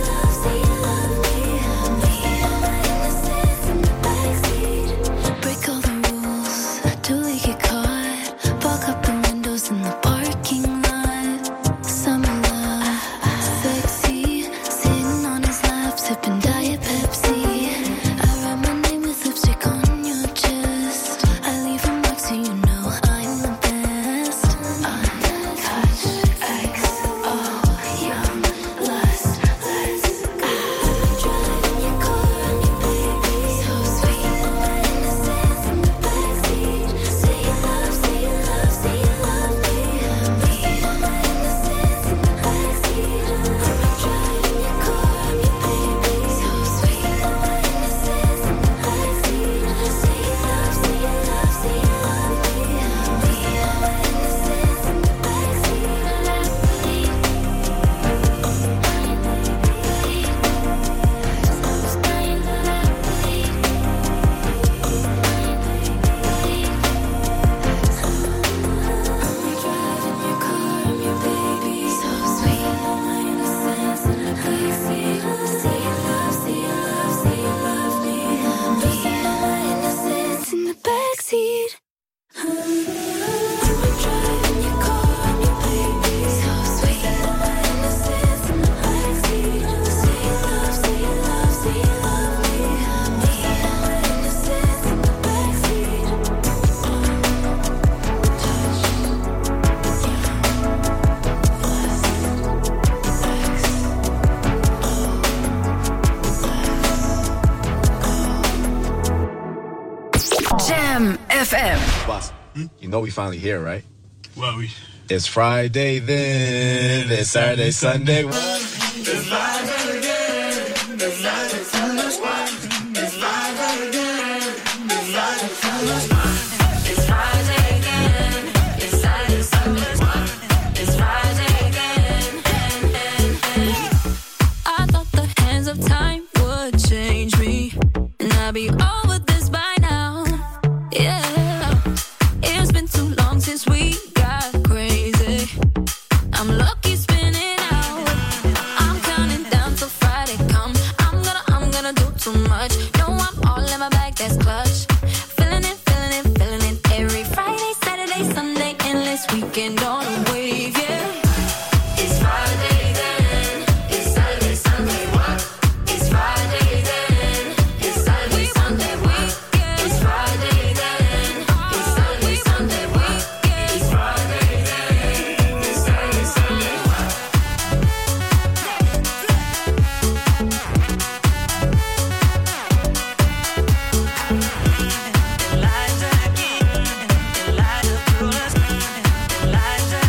all my innocence in the backseat. Break all the rules, till we get caught. Fog up the windows in the parking lot. Summer love, sexy. Sitting on his lap, sipping Diet Pepsi. I write my name with lipstick on your chest. I leave a mark so you know I'm the best. Untouched, XO, young, lust, let's go. Driving your car, I'm your baby. So sweet, all my innocence in the backseat. Say you love me. Me, all my innocence in the backseat. Driving your car, I'm your baby. So sweet, all my innocence in the backseat. Say you love me. Me, all my innocence in the backseat. Driving your car, I'm your baby. So sweet, all my innocence in the backseat. Say you love me. Me, all my innocence in the backseat. Jam FM. Boss, you know we finally here, right? Well, It's Friday then, it's Saturday, Sunday. it's live again. It's live again. It's live again. It's live again. It's Friday again. It's Saturday, Sunday. It's Friday again. I thought the hands of time would change me, and I'd be over this by now. Yeah, it's been too long since we got crazy. I'm lucky spinning out. I'm counting down till Friday come. I'm gonna do too much. No, I'm all in my bag, that's clutch. Feeling it. Every Friday, Saturday, Sunday, endless weekend on a wave, yeah. It's Friday then. It's Saturday, Sunday. What? It's Friday then. It's Saturday, Sunday. What? It's Friday then. It's Saturday, Sunday. What? It's Friday then. It's Saturday, Sunday. What? Elijah,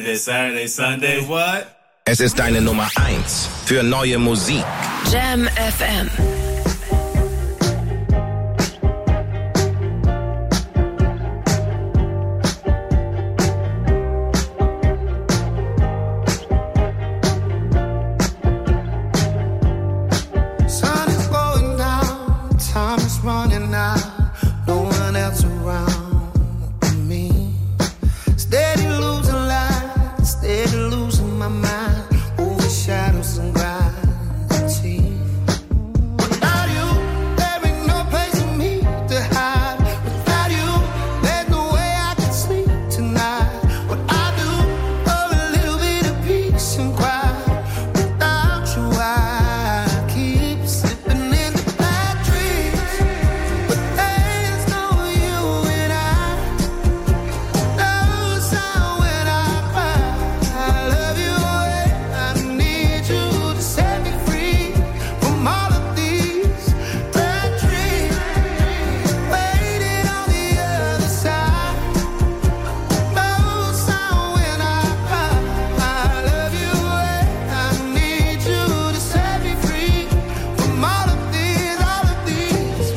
Friday, Saturday, Sunday, what? Es ist deine Nummer 1 für neue Musik. Jam FM. Sun is going down, time is running out, no one else around but me. Steady losing light, steady losing my mind, over shadows and gravity. Without you, there ain't no place for me to hide. Without you, there's no way I can sleep tonight. What I do, for a little bit of peace and quiet. Without you, I keep slipping into bad dreams. But there's no you and I. No sound when I cry. I love you and I need you to set me free from all of these bad dreams. Waiting on the other side. No sound when I cry. I love you and I need you to set me free from all of these bad dreams.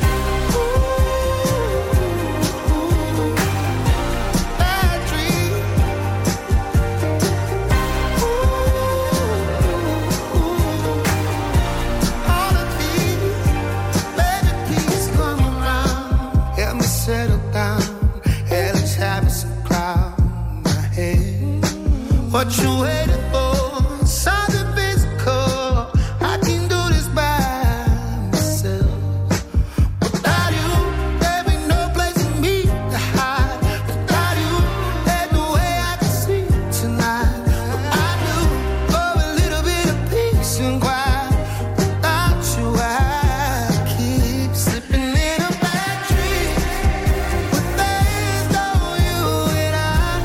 All of these, baby, please come around. Help me settle down. Hell is having some cloud in my head. What you waiting for? Something physical. I can do this by myself. Without you, there ain't no place for me to hide. Without you, there's no way I can sleep tonight. What I do for a little bit of peace and quiet. Without you, I keep slipping into bad dreams. But there's no you and I.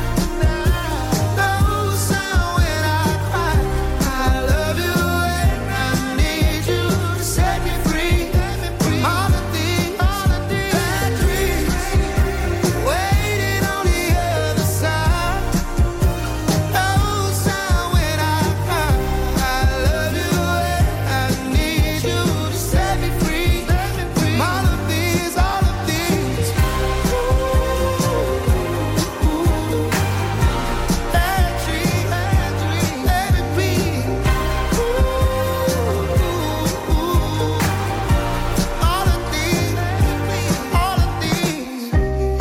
No sound when I cry. I love you and I need you to set me free from all of these bad dreams. Waiting on the other side. No sound when I cry. I love you and I need you to set me free from all of these bad dreams. Baby, please. All of these, all of these.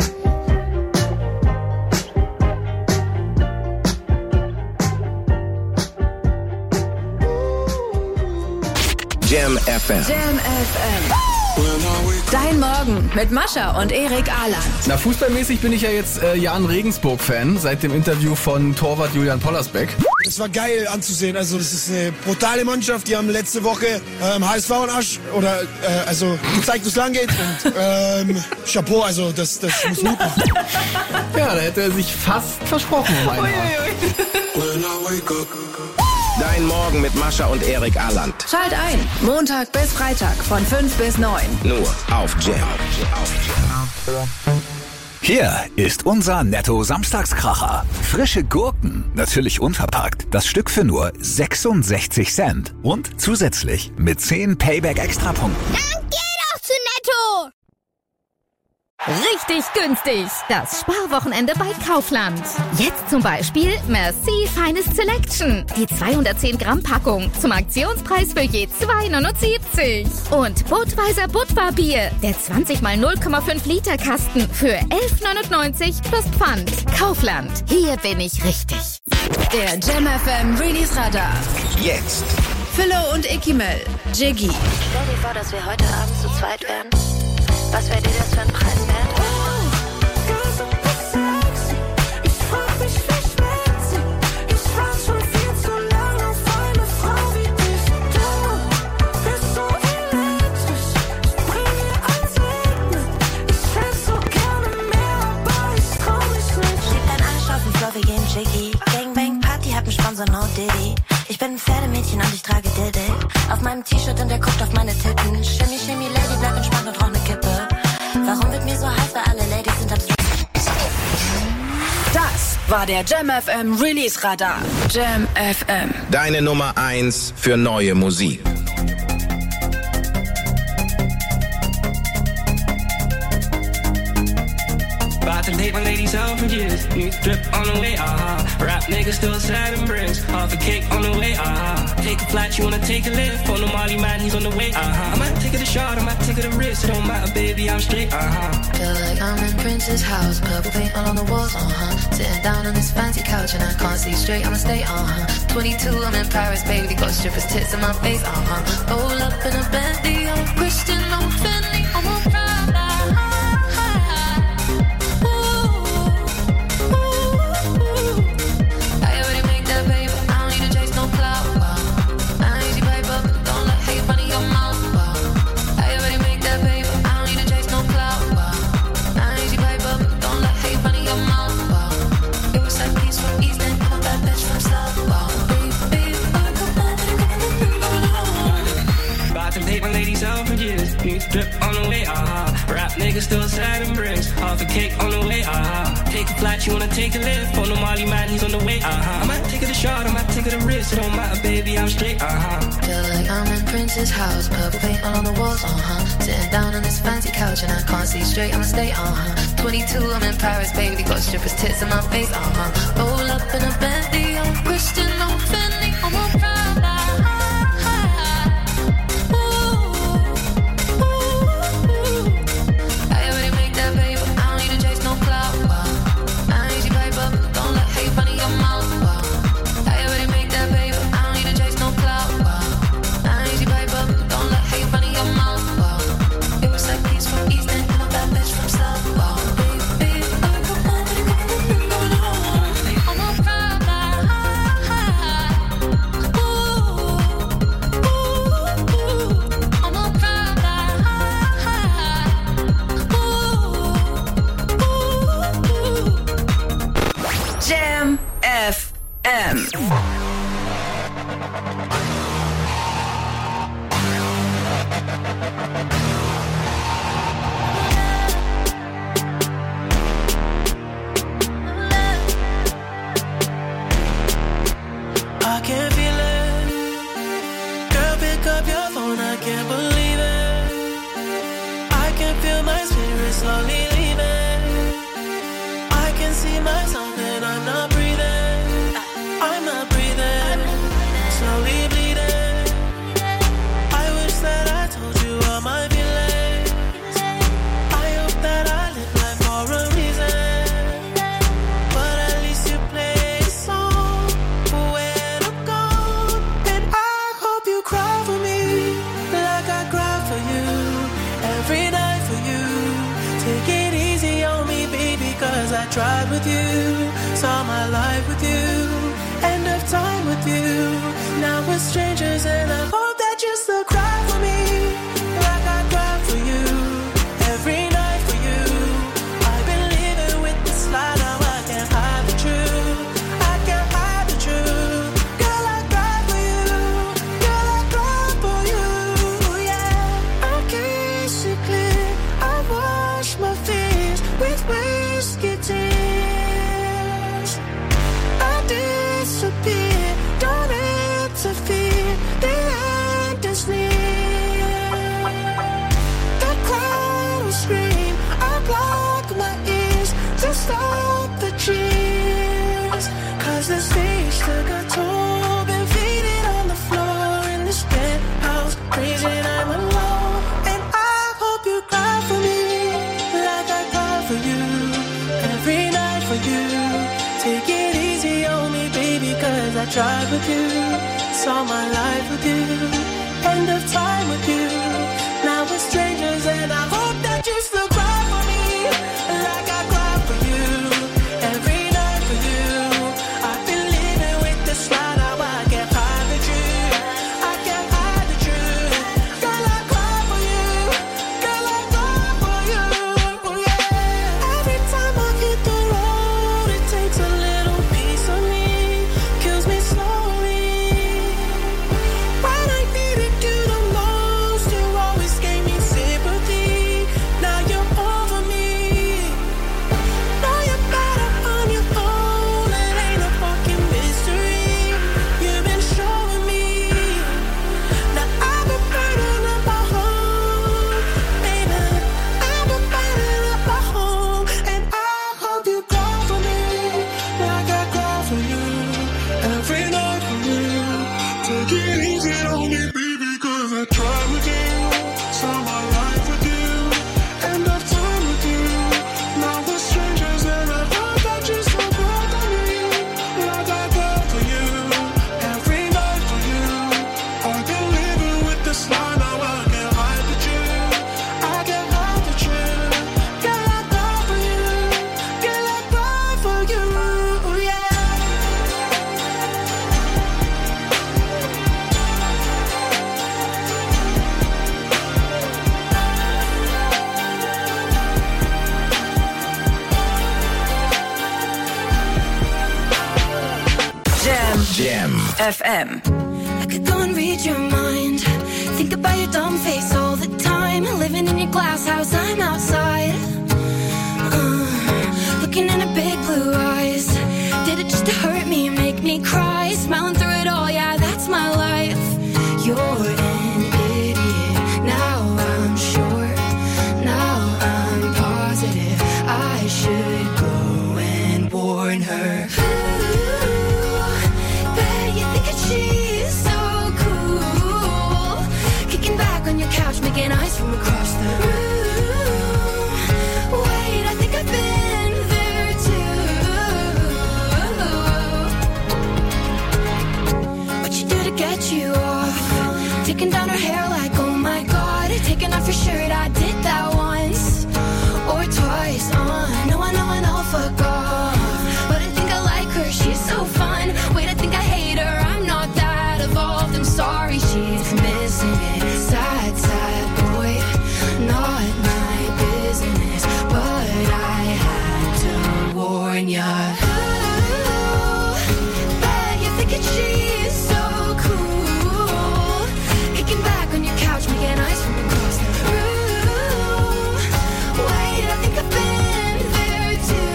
Jam FM. Jam FM. Dein Morgen mit Mascha und Erik Ahland. Na, fußballmäßig bin ich ja jetzt Jan Regensburg-Fan seit dem Interview von Torwart Julian Pollersbeck. Es war geil anzusehen. Also das ist eine brutale Mannschaft. Die haben letzte Woche HSV und Asch gezeigt, wo es lang geht. Und Chapeau, also das muss Mut machen. Ja, da hätte er sich fast versprochen. Dein Morgen mit Mascha und Erik Ahland. Schalt ein. Montag bis Freitag von 5 bis 9. Nur auf Jam. Hier ist unser Netto-Samstagskracher. Frische Gurken, natürlich unverpackt. Das Stück für nur 66 Cent. Und zusätzlich mit 10 Payback-Extrapunkten. Dann geh doch zu Netto! Richtig günstig. Das Sparwochenende bei Kaufland. Jetzt zum Beispiel Merci Feines Selection. Die 210 Gramm Packung zum Aktionspreis für je 2,79. Und Budweiser Budvar-Bier. Der 20 mal 0,5 Liter Kasten für 11,99 plus Pfand. Kaufland. Hier bin ich richtig. Der Jam FM Release Radar. Jetzt. Philo und Ikimel. Jiggy. Stell dir vor, dass wir heute Abend zu zweit wären. Was wäre dir das für ein Preis wert? Wir gehen Jiggy. Gangbang Party hat einen Sponsor, no Diddy. Ich bin ein Pferdemädchen und ich trage Diddy. Auf meinem T-Shirt und der guckt auf meine Titten. Shimmy, shimmy, Lady, bleib entspannt und rauch ne Kippe. Warum wird mir so heiß, weil alle Ladies sind absurd. Das war der Jam FM Release Radar. Jam FM. Deine Nummer 1 für neue Musik. About to date my ladies out for years. New drip on the way, Rap niggas still sad and bricks. Half a cake on the way, Take a flight, you wanna take a lift. On the Molly man, he's on the way, I might take it a shot, I might take it a risk. It don't matter, baby, I'm straight, Feel like I'm in Prince's house. Purple paint all on the walls, Sitting down on this fancy couch and I can't see straight, I'ma stay, 22, I'm in Paris, baby. Got strippers' tits in my face, Roll up in a Bentley, I'm Christian, I'm Fendi, I'm a Prada. Ladies out for years, new drip on the way, Rap niggas still sad and bricks. Half a cake on the way, Take a flight, you wanna take a lift. On the Molly man, he's on the way, I might take it a shot, I might take it a risk. It don't matter, baby, I'm straight, Feel like I'm in Prince's house. Purple paint all on the walls, Sitting down on this fancy couch and I can't see straight, I'ma stay, 22, I'm in Paris, baby. Got strippers' tits in my face, Roll up in a Bentley, I'm Christian, I'm Fendi, I'm a Prada. Tried with you, saw my life with you, end of time with you. Now we're strangers and I hope that you still cry for me, like I cry for you, every night for you. I've been living with this lie, now I can't hide the truth, I can't hide the truth. Girl, I cry for you, girl, I cry for you, yeah. I can't see clear, I wash my fears with whiskey tears. Disappear, don't interfere, the end is near. The crowd will scream, I block my ears to stop the cheers. Cause the stage took a toll, been faded on the floor in this penthouse, crazy and I'm alone. And I hope you cry for me, like I cry for you, every night for you. Take it easy on me, baby, cause I tried with you, saw my life with you, end of time with you. Now we're strangers and I hope that you still cry for me, like I cry for you, every night for you. I've been living with this lie, now I can't hide the truth, I can't hide the truth. Girl, I cry for you, girl, I cry for you, yeah. Every time I hit the road, it takes a little piece of me, kills me slowly. When I needed you the most, you always gave me sympathy. Jam FM. I could go and read your mind. Think about your dumb face all the time. Living in your glass house, I'm outside. Looking in her big blue eyes. Did it just to hurt me, make me cry? Smiling through it all, yeah, that's my life. You're an idiot. Now I'm sure. Now I'm positive. I should go and warn her. She's so cool. Kicking back on your couch, making eyes from across the room. Wait, I think I've been there too. What you do to get you off? Taking down her hair like, oh my god. Taking off your shirt, I did that once or twice. I know, fuck off. But I think I like her, she's so fun. Wait, I think I hate her. I'm sorry, she's missing it. Sad, sad boy, not my business. But I had to warn ya. Bet you're thinking she's so cool. Kicking back on your couch, making eyes from across the room. Wait, I think I've been there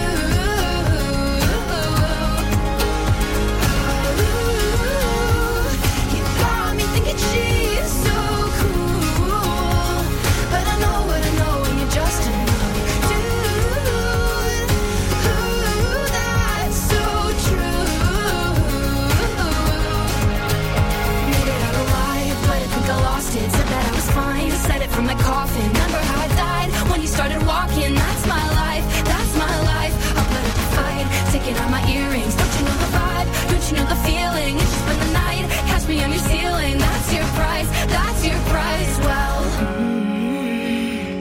she's so cool, but I know what I know, and you're just another dude. Ooh, that's so true. Made it out alive, but I think I lost it. Said that I was fine, said it from my coffin. Remember how I died when you started walking?